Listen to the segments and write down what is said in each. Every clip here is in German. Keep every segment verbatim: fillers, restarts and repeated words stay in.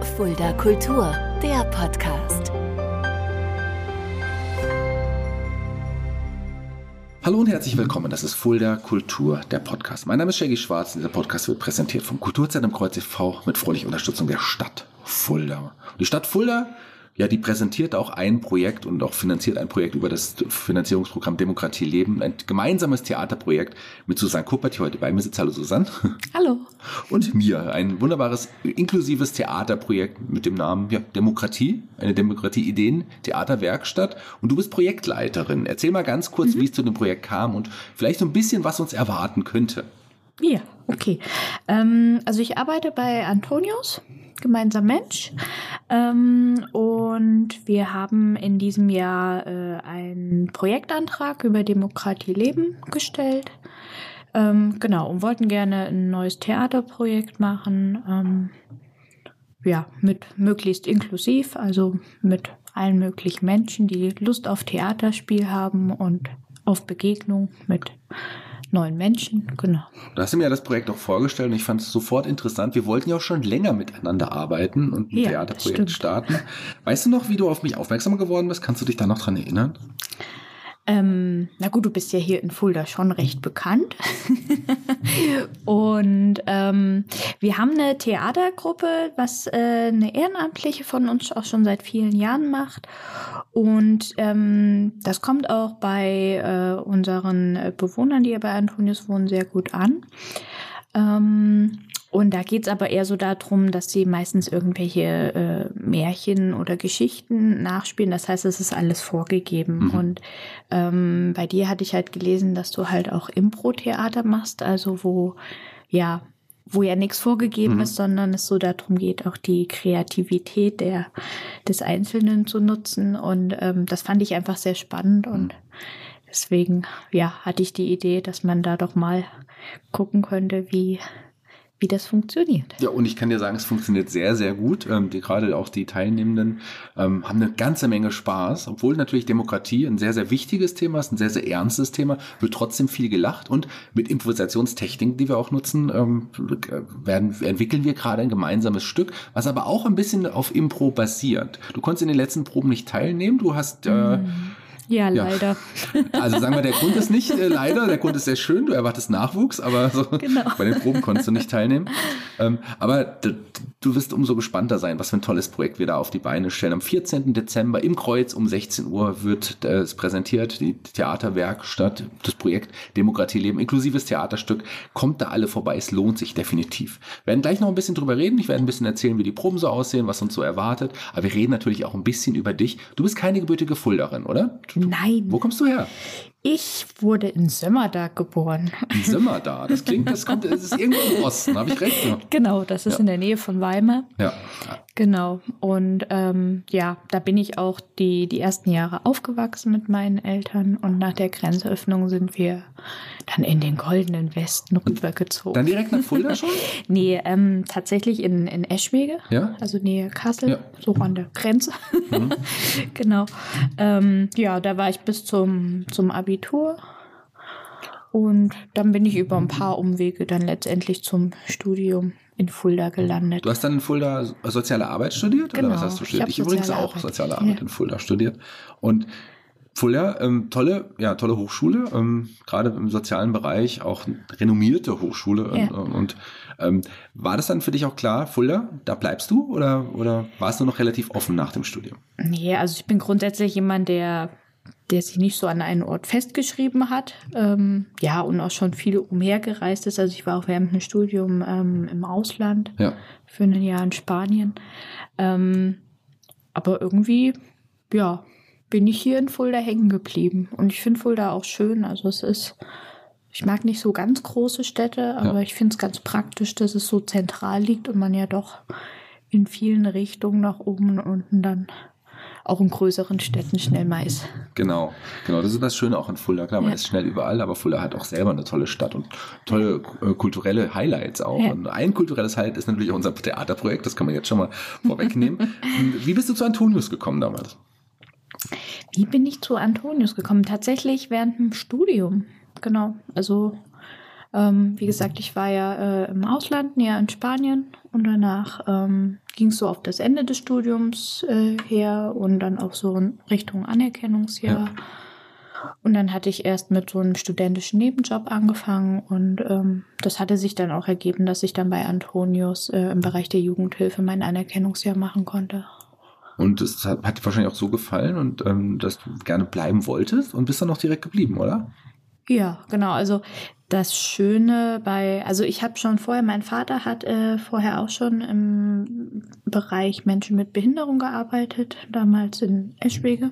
Fulda Kultur, der Podcast. Hallo und herzlich willkommen, das ist Fulda Kultur, der Podcast. Mein Name ist Shaggy Schwarz und dieser Podcast wird präsentiert vom Kulturzentrum Kreuz e V mit freundlicher Unterstützung der Stadt Fulda. Und die Stadt Fulda, ja, die präsentiert auch ein Projekt und auch finanziert ein Projekt über das Finanzierungsprogramm Demokratie Leben, ein gemeinsames Theaterprojekt mit Susanne Kuppert, die heute bei mir sitzt. Hallo Susanne. Hallo. Und mir, ein wunderbares, inklusives Theaterprojekt mit dem Namen ja, Demokratie, eine Demokratie-Ideen-Theaterwerkstatt. Und du bist Projektleiterin. Erzähl mal ganz kurz, mhm. wie es zu dem Projekt kam und vielleicht so ein bisschen, was uns erwarten könnte. Ja, okay. Ähm, also ich arbeite bei Antonius, gemeinsam Mensch. Ähm, und wir haben in diesem Jahr äh, einen Projektantrag über Demokratie Leben gestellt. Ähm, genau, und wollten gerne ein neues Theaterprojekt machen. Ähm, ja, mit möglichst inklusiv, also mit allen möglichen Menschen, die Lust auf Theaterspiel haben und auf Begegnung mit neuen Menschen, genau. Du hast mir ja das Projekt auch vorgestellt und ich fand es sofort interessant. Wir wollten ja auch schon länger miteinander arbeiten und ein ja, Theaterprojekt starten. Weißt du noch, wie du auf mich aufmerksam geworden bist? Kannst du dich da noch dran erinnern? Ähm, na gut, du bist ja hier in Fulda schon recht bekannt. Und ähm, wir haben eine Theatergruppe, was äh, eine Ehrenamtliche von uns auch schon seit vielen Jahren macht. Und ähm, das kommt auch bei äh, unseren Bewohnern, die ja bei Antonius wohnen, sehr gut an. Ähm, Und da geht's aber eher so darum, dass sie meistens irgendwelche äh, Märchen oder Geschichten nachspielen. Das heißt, es ist alles vorgegeben. Mhm. Und ähm, bei dir hatte ich halt gelesen, dass du halt auch Impro-Theater machst, also wo ja wo ja nichts vorgegeben mhm. ist, sondern es so darum geht, auch die Kreativität der des Einzelnen zu nutzen. Und ähm, das fand ich einfach sehr spannend und mhm. deswegen ja hatte ich die Idee, dass man da doch mal gucken könnte, wie wie das funktioniert. Ja, und ich kann dir sagen, es funktioniert sehr, sehr gut. Ähm, die, gerade auch die Teilnehmenden ähm, haben eine ganze Menge Spaß, obwohl natürlich Demokratie ein sehr, sehr wichtiges Thema ist, ein sehr, sehr ernstes Thema, wird trotzdem viel gelacht und mit Improvisationstechniken, die wir auch nutzen, ähm, werden, entwickeln wir gerade ein gemeinsames Stück, was aber auch ein bisschen auf Impro basiert. Du konntest in den letzten Proben nicht teilnehmen, du hast äh, mm. Ja, ja, leider. Also sagen wir, der Grund ist nicht äh, leider, der Grund ist sehr schön, du erwartest Nachwuchs, aber so genau. Bei den Proben konntest du nicht teilnehmen. Ähm, aber d- du wirst umso gespannter sein, was für ein tolles Projekt wir da auf die Beine stellen. Am vierzehnten Dezember im Kreuz um sechzehn Uhr wird äh, es präsentiert, die Theaterwerkstatt, das Projekt Demokratie Leben, inklusives Theaterstück. Kommt da alle vorbei, es lohnt sich definitiv. Wir werden gleich noch ein bisschen drüber reden, ich werde ein bisschen erzählen, wie die Proben so aussehen, was uns so erwartet, aber wir reden natürlich auch ein bisschen über dich. Du bist keine gebürtige Fuldarin, oder? Nein. Wo kommst du her? Ich wurde in Sömmerda geboren. In Sömmerda? Das klingt, das kommt, das ist irgendwo im Osten, habe ich recht? Ja. Genau, das ist ja. in der Nähe von Weimar. Ja. Genau. Und ähm, ja, da bin ich auch die, die ersten Jahre aufgewachsen mit meinen Eltern und nach der Grenzöffnung sind wir dann in den goldenen Westen rübergezogen. Dann direkt nach Fulda schon? Nee, ähm, tatsächlich in, in Eschwege, ja? also Nähe Kassel, ja. so an der Grenze. Mhm. Genau. Ähm, ja, da war ich bis zum, zum Abitur. Und dann bin ich über ein paar Umwege dann letztendlich zum Studium in Fulda gelandet. Du hast dann in Fulda Soziale Arbeit studiert? Genau. Oder was hast du studiert? Ich, ich übrigens auch Arbeit. Soziale Arbeit ja. in Fulda studiert. Und Fulda, ähm, tolle, ja, tolle Hochschule, ähm, gerade im sozialen Bereich, auch eine renommierte Hochschule. Ja. Und, und ähm, war das dann für dich auch klar, Fulda, da bleibst du? Oder, oder warst du noch relativ offen nach dem Studium? Nee, also ich bin grundsätzlich jemand, der der sich nicht so an einen Ort festgeschrieben hat, ähm, ja, und auch schon viel umhergereist ist. Also ich war auch während dem Studium ähm, im Ausland, ja. für ein Jahr in Spanien. Ähm, aber irgendwie, ja, bin ich hier in Fulda hängen geblieben. Und ich finde Fulda auch schön. Also es ist, ich mag nicht so ganz große Städte, aber ja. ich finde es ganz praktisch, dass es so zentral liegt und man ja doch in vielen Richtungen nach oben und unten dann auch in größeren Städten schnell mal ist. Genau, genau, das ist das Schöne auch in Fulda. Klar, man ja. ist schnell überall, aber Fulda hat auch selber eine tolle Stadt und tolle äh, kulturelle Highlights auch. Ja. Und ein kulturelles Highlight ist natürlich auch unser Theaterprojekt, das kann man jetzt schon mal vorwegnehmen. Wie bist du zu Antonius gekommen damals? Wie bin ich zu Antonius gekommen? Tatsächlich während dem Studium, genau. Also Ähm, wie gesagt, ich war ja äh, im Ausland, näher in Spanien und danach ähm, ging es so auf das Ende des Studiums äh, her und dann auch so in Richtung Anerkennungsjahr. Ja. Und dann hatte ich erst mit so einem studentischen Nebenjob angefangen und ähm, das hatte sich dann auch ergeben, dass ich dann bei Antonius äh, im Bereich der Jugendhilfe mein Anerkennungsjahr machen konnte. Und es hat, hat dir wahrscheinlich auch so gefallen und ähm, dass du gerne bleiben wolltest und bist dann auch direkt geblieben, oder? Ja, genau. Also das Schöne bei, also ich habe schon vorher, mein Vater hat äh, vorher auch schon im Bereich Menschen mit Behinderung gearbeitet, damals in Eschwege.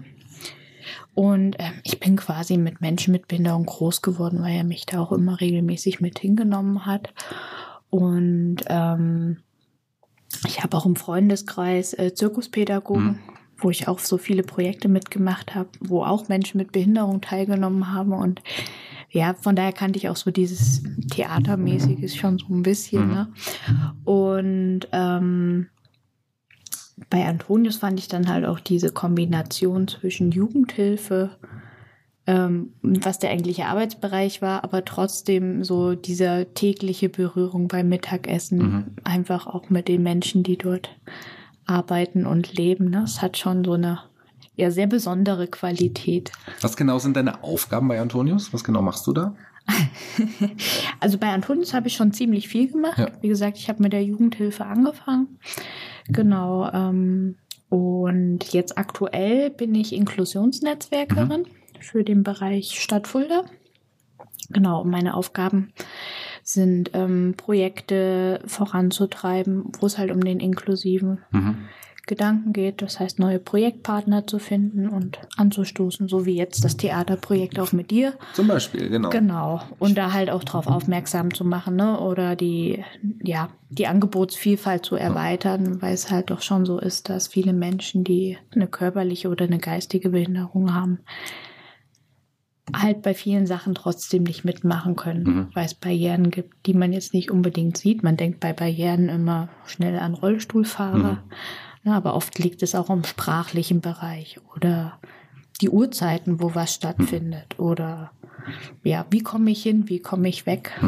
Und ähm, ich bin quasi mit Menschen mit Behinderung groß geworden, weil er mich da auch immer regelmäßig mit hingenommen hat. Und ähm, ich habe auch im Freundeskreis äh, Zirkuspädagogen, mhm. wo ich auch so viele Projekte mitgemacht habe, wo auch Menschen mit Behinderung teilgenommen haben. Und ja, von daher kannte ich auch so dieses Theatermäßiges schon so ein bisschen. Mhm. Ne? Und ähm, bei Antonius fand ich dann halt auch diese Kombination zwischen Jugendhilfe, ähm, was der eigentliche Arbeitsbereich war, aber trotzdem so diese tägliche Berührung beim Mittagessen, mhm. einfach auch mit den Menschen, die dort arbeiten und leben. Ne? Es hat schon so eine ja, sehr besondere Qualität. Was genau sind deine Aufgaben bei Antonius? Was genau machst du da? Also bei Antonius habe ich schon ziemlich viel gemacht. Ja. Wie gesagt, ich habe mit der Jugendhilfe angefangen. Genau. Ähm, und jetzt aktuell bin ich Inklusionsnetzwerkerin mhm. für den Bereich Stadt Fulda. Genau, und meine Aufgaben sind, ähm, Projekte voranzutreiben, wo es halt um den inklusiven mhm. Gedanken geht. Das heißt, neue Projektpartner zu finden und anzustoßen, so wie jetzt das Theaterprojekt auch mit dir. Zum Beispiel, genau. Genau. Und da halt auch drauf aufmerksam zu machen, ne? Oder die, ja, die Angebotsvielfalt zu erweitern, weil es halt doch schon so ist, dass viele Menschen, die eine körperliche oder eine geistige Behinderung haben, halt bei vielen Sachen trotzdem nicht mitmachen können, mhm. weil es Barrieren gibt, die man jetzt nicht unbedingt sieht. Man denkt bei Barrieren immer schnell an Rollstuhlfahrer. Mhm. Ja, aber oft liegt es auch im sprachlichen Bereich oder die Uhrzeiten, wo was stattfindet. Mhm. Oder ja, wie komme ich hin, wie komme ich weg? Mhm.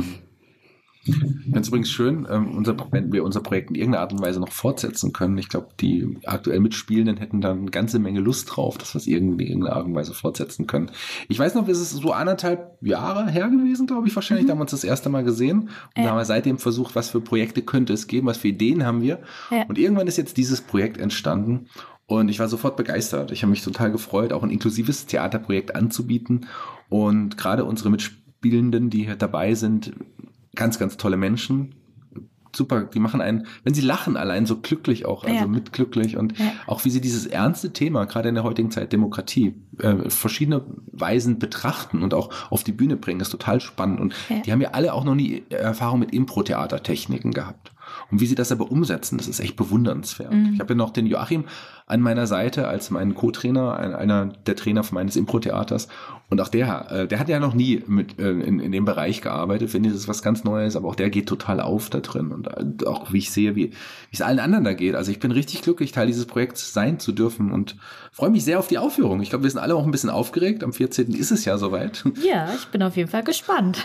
Ganz übrigens schön, ähm, unser, wenn wir unser Projekt in irgendeiner Art und Weise noch fortsetzen können. Ich glaube, die aktuell Mitspielenden hätten da eine ganze Menge Lust drauf, dass wir es irgendwie in irgendeiner Art und Weise fortsetzen können. Ich weiß noch, es ist so anderthalb Jahre her gewesen, glaube ich, wahrscheinlich. Mhm. Da haben wir uns das erste Mal gesehen. Und ja. da haben wir seitdem versucht, was für Projekte könnte es geben, was für Ideen haben wir. Ja. Und irgendwann ist jetzt dieses Projekt entstanden. Und ich war sofort begeistert. Ich habe mich total gefreut, auch ein inklusives Theaterprojekt anzubieten. Und gerade unsere Mitspielenden, die hier dabei sind, ganz, ganz tolle Menschen. Super, die machen einen, wenn sie lachen, allein so glücklich auch, also ja. mitglücklich. Und ja. auch wie sie dieses ernste Thema, gerade in der heutigen Zeit Demokratie, äh, verschiedene Weisen betrachten und auch auf die Bühne bringen, ist total spannend. Und ja. die haben ja alle auch noch nie Erfahrung mit Impro-Theatertechniken gehabt. Und wie sie das aber umsetzen, das ist echt bewundernswert. Mhm. Ich habe ja noch den Joachim an meiner Seite als meinen Co-Trainer, einer der Trainer meines Impro-Theaters. Und auch der, äh, der hat ja noch nie mit äh, in, in dem Bereich gearbeitet. Finde ich, das ist was ganz Neues, aber auch der geht total auf da drin. Und äh, auch wie ich sehe, wie, wie es allen anderen da geht. Also ich bin richtig glücklich, Teil dieses Projekts sein zu dürfen und freue mich sehr auf die Aufführung. Ich glaube, wir sind alle auch ein bisschen aufgeregt. Am vierzehnten ist es ja soweit. Ja, ich bin auf jeden Fall gespannt.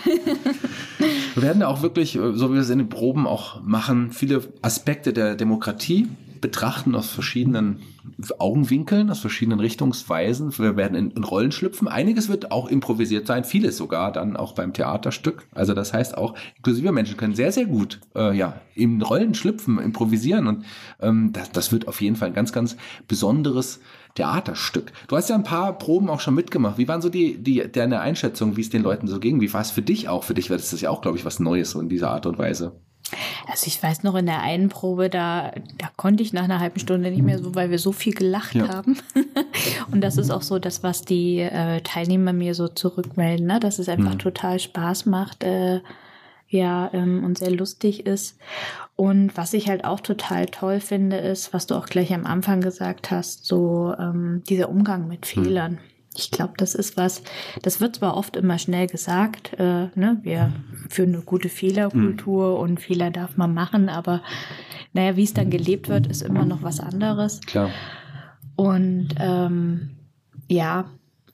Wir werden da auch wirklich, so wie wir es in den Proben auch machen, viele Aspekte der Demokratie betrachten aus verschiedenen Augenwinkeln, aus verschiedenen Richtungsweisen. Wir werden in, in Rollen schlüpfen. Einiges wird auch improvisiert sein, vieles sogar dann auch beim Theaterstück. Also das heißt auch, inklusive Menschen können sehr, sehr gut äh, ja in Rollen schlüpfen, improvisieren. Und ähm, das, das wird auf jeden Fall ein ganz, ganz besonderes Theaterstück. Du hast ja ein paar Proben auch schon mitgemacht. Wie waren so die, die deine Einschätzung, wie es den Leuten so ging? Wie war es für dich auch? Für dich war das ja auch, glaube ich, was Neues so in dieser Art und Weise. Also ich weiß noch, in der einen Probe, da, da konnte ich nach einer halben Stunde nicht mehr so, weil wir so viel gelacht ja. haben. Und das ist auch so das, was die äh, Teilnehmer mir so zurückmelden, ne? Dass es einfach mhm. total Spaß macht, äh, ja, ähm, und sehr lustig ist. Und was ich halt auch total toll finde, ist, was du auch gleich am Anfang gesagt hast, so ähm, dieser Umgang mit Fehlern. Mhm. Ich glaube, das ist was, das wird zwar oft immer schnell gesagt, äh, ne, wir führen eine gute Fehlerkultur mhm. und Fehler darf man machen, aber naja, wie es dann gelebt wird, ist immer noch was anderes. Klar. Und ähm, ja,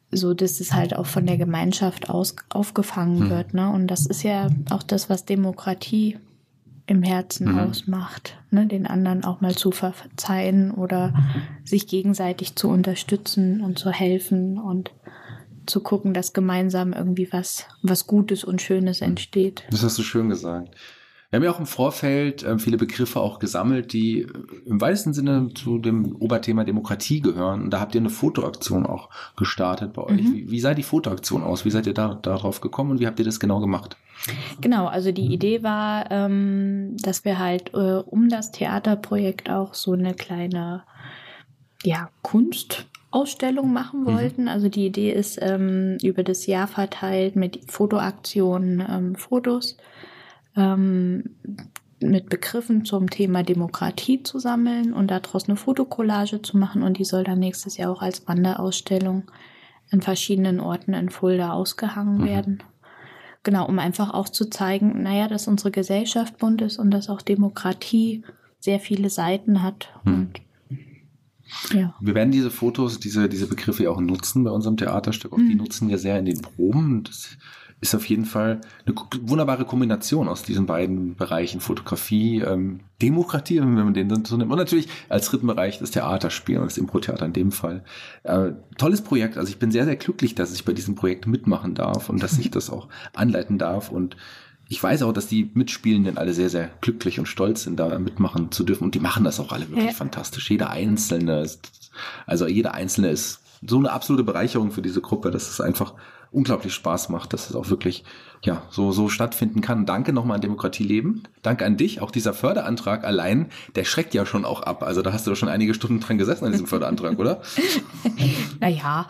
so dass es halt auch von der Gemeinschaft aus aufgefangen Mhm. wird, ne? Und das ist ja auch das, was Demokratie im Herzen Mhm. ausmacht, ne? Den anderen auch mal zu verzeihen oder sich gegenseitig zu unterstützen und zu helfen und zu gucken, dass gemeinsam irgendwie was, was Gutes und Schönes entsteht. Das hast du schön gesagt. Wir haben ja auch im Vorfeld äh, viele Begriffe auch gesammelt, die äh, im weitesten Sinne zu dem Oberthema Demokratie gehören. Und da habt ihr eine Fotoaktion auch gestartet bei euch. Mhm. Wie, wie sah die Fotoaktion aus? Wie seid ihr da darauf gekommen und wie habt ihr das genau gemacht? Genau, also die Idee war, ähm, dass wir halt äh, um das Theaterprojekt auch so eine kleine, ja, Kunstausstellung machen wollten. Mhm. Also die Idee ist, ähm, über das Jahr verteilt mit Fotoaktionen, ähm, Fotos ähm, mit Begriffen zum Thema Demokratie zu sammeln und daraus eine Fotokollage zu machen. Und die soll dann nächstes Jahr auch als Wanderausstellung an verschiedenen Orten in Fulda ausgehangen mhm. werden. Genau, um einfach auch zu zeigen, naja, dass unsere Gesellschaft bunt ist und dass auch Demokratie sehr viele Seiten hat. Mhm. Und ja. Wir werden diese Fotos, diese, diese Begriffe ja auch nutzen bei unserem Theaterstück. Auch mhm. die nutzen wir sehr in den Proben. Das ist auf jeden Fall eine wunderbare Kombination aus diesen beiden Bereichen, Fotografie, ähm, Demokratie, wenn man den so nimmt. Und natürlich als dritten Bereich das Theaterspiel und das Impro-Theater in dem Fall. Äh, tolles Projekt. Also ich bin sehr, sehr glücklich, dass ich bei diesem Projekt mitmachen darf und dass ich das auch anleiten darf. Und ich weiß auch, dass die Mitspielenden alle sehr, sehr glücklich und stolz sind, da mitmachen zu dürfen. Und die machen das auch alle wirklich ja. fantastisch. Jeder Einzelne ist, also jeder Einzelne ist so eine absolute Bereicherung für diese Gruppe, dass es einfach unglaublich Spaß macht, dass es auch wirklich ja so so stattfinden kann. Danke nochmal an Demokratie Leben. Danke an dich. Auch dieser Förderantrag allein, der schreckt ja schon auch ab. Also da hast du doch schon einige Stunden dran gesessen an diesem Förderantrag, oder? Naja.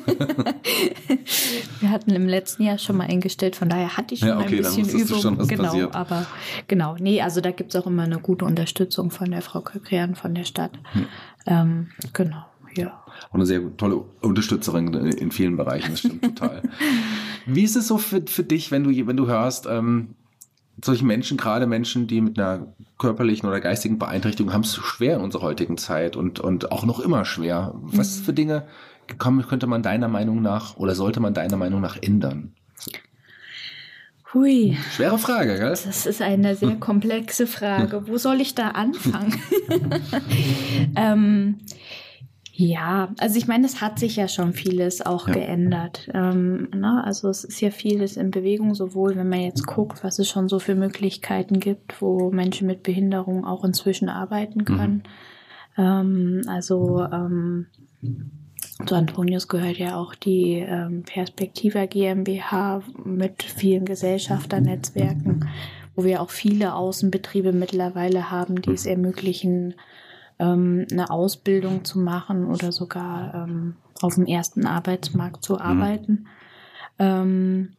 Wir hatten im letzten Jahr schon mal eingestellt, von daher hatte ich schon ja, okay, ein bisschen Übung. Schon, was genau, passiert. Aber genau, nee, also da gibt es auch immer eine gute Unterstützung von der Frau Köckrian von der Stadt. Hm. Ähm, genau. Ja. Und eine sehr tolle Unterstützerin in vielen Bereichen, das stimmt total. Wie ist es so für, für dich, wenn du, wenn du hörst, ähm, solche Menschen, gerade Menschen, die mit einer körperlichen oder geistigen Beeinträchtigung haben es schwer in unserer heutigen Zeit und, und auch noch immer schwer. Was für Dinge kann, könnte man deiner Meinung nach oder sollte man deiner Meinung nach ändern? Hui. Schwere Frage, gell? Das ist eine sehr komplexe Frage. Wo soll ich da anfangen? ähm, Ja, also ich meine, es hat sich ja schon vieles auch ja. geändert. Ähm, ne? Also es ist ja vieles in Bewegung, sowohl wenn man jetzt guckt, was es schon so für Möglichkeiten gibt, wo Menschen mit Behinderung auch inzwischen arbeiten können. Mhm. Ähm, also ähm, zu Antonius gehört ja auch die ähm, Perspektiva GmbH mit vielen Gesellschafternetzwerken, wo wir auch viele Außenbetriebe mittlerweile haben, die es ermöglichen, eine Ausbildung zu machen oder sogar ähm, auf dem ersten Arbeitsmarkt zu arbeiten. Mhm.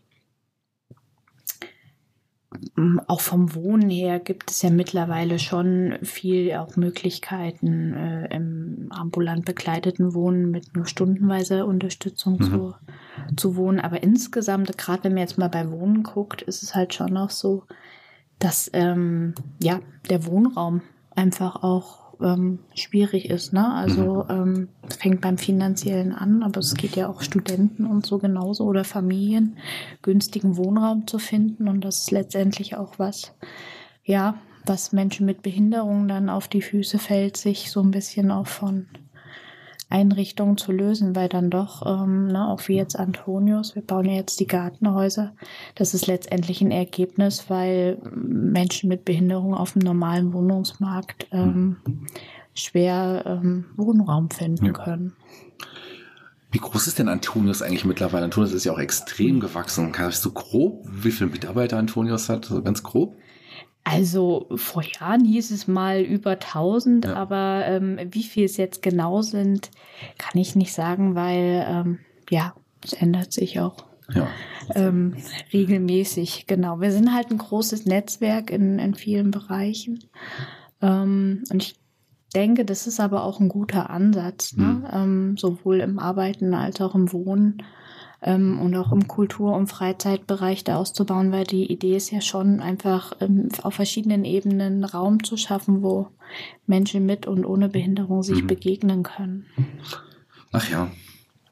Ähm, auch vom Wohnen her gibt es ja mittlerweile schon viel auch Möglichkeiten äh, im ambulant begleiteten Wohnen mit nur stundenweiser Unterstützung mhm. zu, zu wohnen. Aber insgesamt, gerade wenn man jetzt mal bei Wohnen guckt, ist es halt schon noch so, dass ähm, ja der Wohnraum einfach auch Ähm, schwierig ist, ne? Also ähm, fängt beim Finanziellen an, aber es geht ja auch Studenten und so genauso oder Familien, günstigen Wohnraum zu finden und das ist letztendlich auch was, ja, was Menschen mit Behinderung dann auf die Füße fällt, sich so ein bisschen auch von Einrichtungen zu lösen, weil dann doch, ähm, ne, auch wie jetzt Antonius, wir bauen ja jetzt die Gartenhäuser, das ist letztendlich ein Ergebnis, weil Menschen mit Behinderung auf dem normalen Wohnungsmarkt ähm, schwer ähm, Wohnraum finden ja. können. Wie groß ist denn Antonius eigentlich mittlerweile? Antonius ist ja auch extrem gewachsen. Kannst du grob, wie viele Mitarbeiter Antonius hat, so ganz grob? Also vor Jahren hieß es mal über tausend, ja. aber ähm, wie viel es jetzt genau sind, kann ich nicht sagen, weil ähm, ja, es ändert sich auch ja. ähm, regelmäßig. Genau, wir sind halt ein großes Netzwerk in, in vielen Bereichen ähm, und ich denke, das ist aber auch ein guter Ansatz, ne? Mhm. ähm, sowohl im Arbeiten als auch im Wohnen. Und auch im Kultur- und Freizeitbereich da auszubauen, weil die Idee ist ja schon einfach auf verschiedenen Ebenen Raum zu schaffen, wo Menschen mit und ohne Behinderung sich mhm. begegnen können. Ach ja,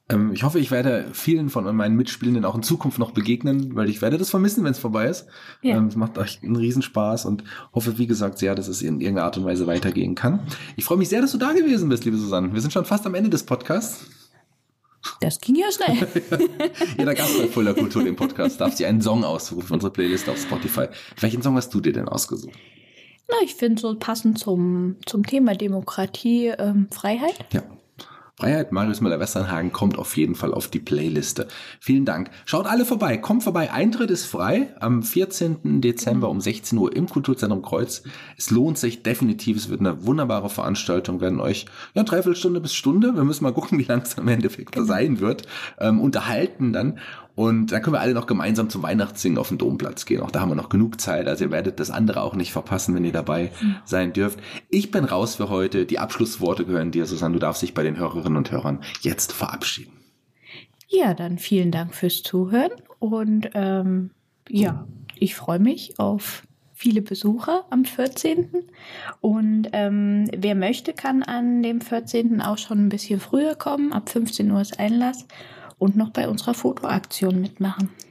Ähm, ich hoffe, ich werde vielen von meinen Mitspielenden auch in Zukunft noch begegnen, weil ich werde das vermissen, wenn es vorbei ist. Ja. Ähm, es macht echt einen Riesenspaß und hoffe, wie gesagt, sehr, dass es in irgendeiner Art und Weise weitergehen kann. Ich freue mich sehr, dass du da gewesen bist, liebe Susanne. Wir sind schon fast am Ende des Podcasts. Das ging ja schnell. Jeder Gast bei Fuller Kultur, dem Podcast, darf sich einen Song aussuchen für unsere Playlist auf Spotify. Welchen Song hast du dir denn ausgesucht? Na, ich finde so passend zum, zum Thema Demokratie, ähm, Freiheit. Ja. Freiheit, Marius Müller-Westernhagen kommt auf jeden Fall auf die Playliste. Vielen Dank. Schaut alle vorbei. Kommt vorbei. Eintritt ist frei am vierzehnten Dezember um sechzehn Uhr im Kulturzentrum Kreuz. Es lohnt sich definitiv. Es wird eine wunderbare Veranstaltung. Wir werden euch ja dreiviertel Stunde bis Stunde, wir müssen mal gucken, wie lang es am Endeffekt genau. sein wird, ähm, unterhalten dann. Und dann können wir alle noch gemeinsam zum Weihnachtssingen auf den Domplatz gehen. Auch da haben wir noch genug Zeit. Also ihr werdet das andere auch nicht verpassen, wenn ihr dabei mhm. sein dürft. Ich bin raus für heute. Die Abschlussworte gehören dir, Susanne. Du darfst dich bei den Hörerinnen und Hörern jetzt verabschieden. Ja, dann vielen Dank fürs Zuhören. Und ähm, ja, ich freue mich auf viele Besucher am vierzehnten Und ähm, wer möchte, kann an dem vierzehnten auch schon ein bisschen früher kommen. Ab fünfzehn Uhr ist Einlass. Und noch bei unserer Fotoaktion mitmachen.